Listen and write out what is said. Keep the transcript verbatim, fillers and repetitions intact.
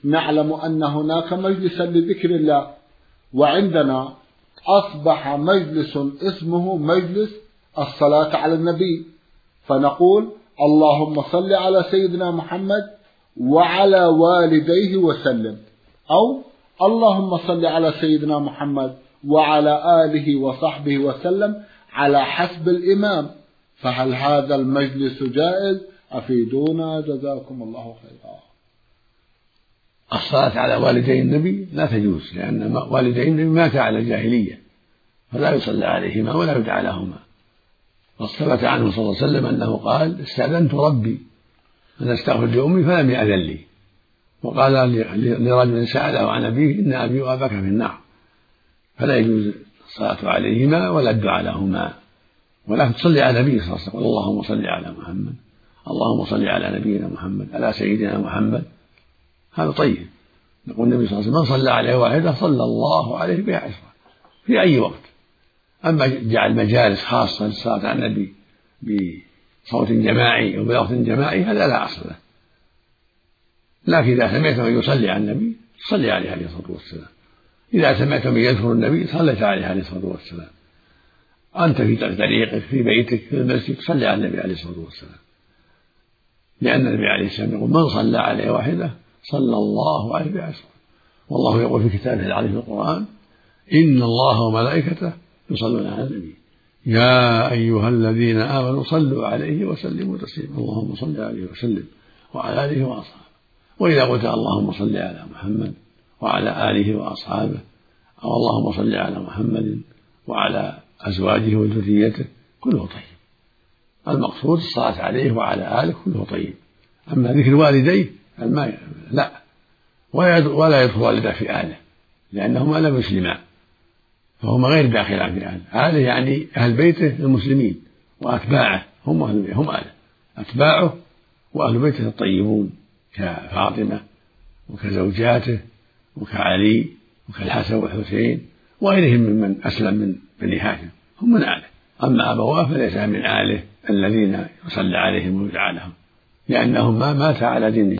نعلم أن هناك مجلسا لذكر الله، وعندنا أصبح مجلس اسمه مجلس الصلاة على النبي، فنقول اللهم صل على سيدنا محمد وعلى والديه وسلم، أو اللهم صل على سيدنا محمد وعلى آله وصحبه وسلم على حسب الإمام. فهل هذا المجلس جائز؟ أفيدونا جزاكم الله خيرا. الصلاة على والدي النبي لا تجوز، لأن والدي النبي ماتا على الجاهلية فلا يصلى عليهما ولا يدعى لهما. وثبت عنه صلى الله عليه وسلم أنه قال استأذنت ربي أن أستغفر لأمي فلم يأذن لي، وقال لرجل سأله عن أبيه إن أبي وأباك في النار، فلا يجوز الصلاة عليهما ولا الدعاء لهما، ولكن تصلي على النبي صلى الله عليه وسلم. اللهم صل على محمد، اللهم صل على نبينا محمد، على سيدنا محمد، هذا طيب. يقول النبي صلى الله عليه وسلم من صلى عليه واحدة صلى الله عليه بها عشرة في أي وقت. أما جعل مجالس خاصة للصلاة على النبي بصوت جماعي أو بلفظ جماعي هذا لا أصل له، لكن إذا سمعت من يصلي على النبي صلي عليه عليه الصلاة والسلام، إذا سمعت من يذكر النبي صليت عليه عليه الصلاة والسلام. أنت في طريقك في بيتك في المسجد صلي على النبي عليه الصلاة والسلام، لأن النبي عليه السلام يقول من صلى عليه واحدة صلى الله عليه بعشرة. والله يقول في كتابه العظيم في القرآن إن الله وملائكته يصلون على النبي يا أيها الذين آمنوا صلوا عليه وسلموا تسليما. اللهم صل عليه وسلم وعلى آله وأصحابه. وإذا قلت اللهم صل على محمد وعلى آله وأصحابه، أو اللهم صل على محمد وعلى أزواجه وذريته كله طيب. المقصود الصلاة عليه وعلى آله كله طيب. أما ذكر والديه لا، ولا يدخل والده في آله لأنهما لم يسلما، فهما غير داخلان في آله. آله يعني أهل بيته المسلمين، وأتباعه هم أهل هم آله، أتباعه وأهل بيته الطيبون كفاطمة وكزوجاته وكعلي وكالحسن والحسين وغيرهم ممن أسلم من بني هاشم هم من آله. أما أبواه فليس من آله الذين يصلى عليهم ويدعى لهم، لأنهم ما مات على دين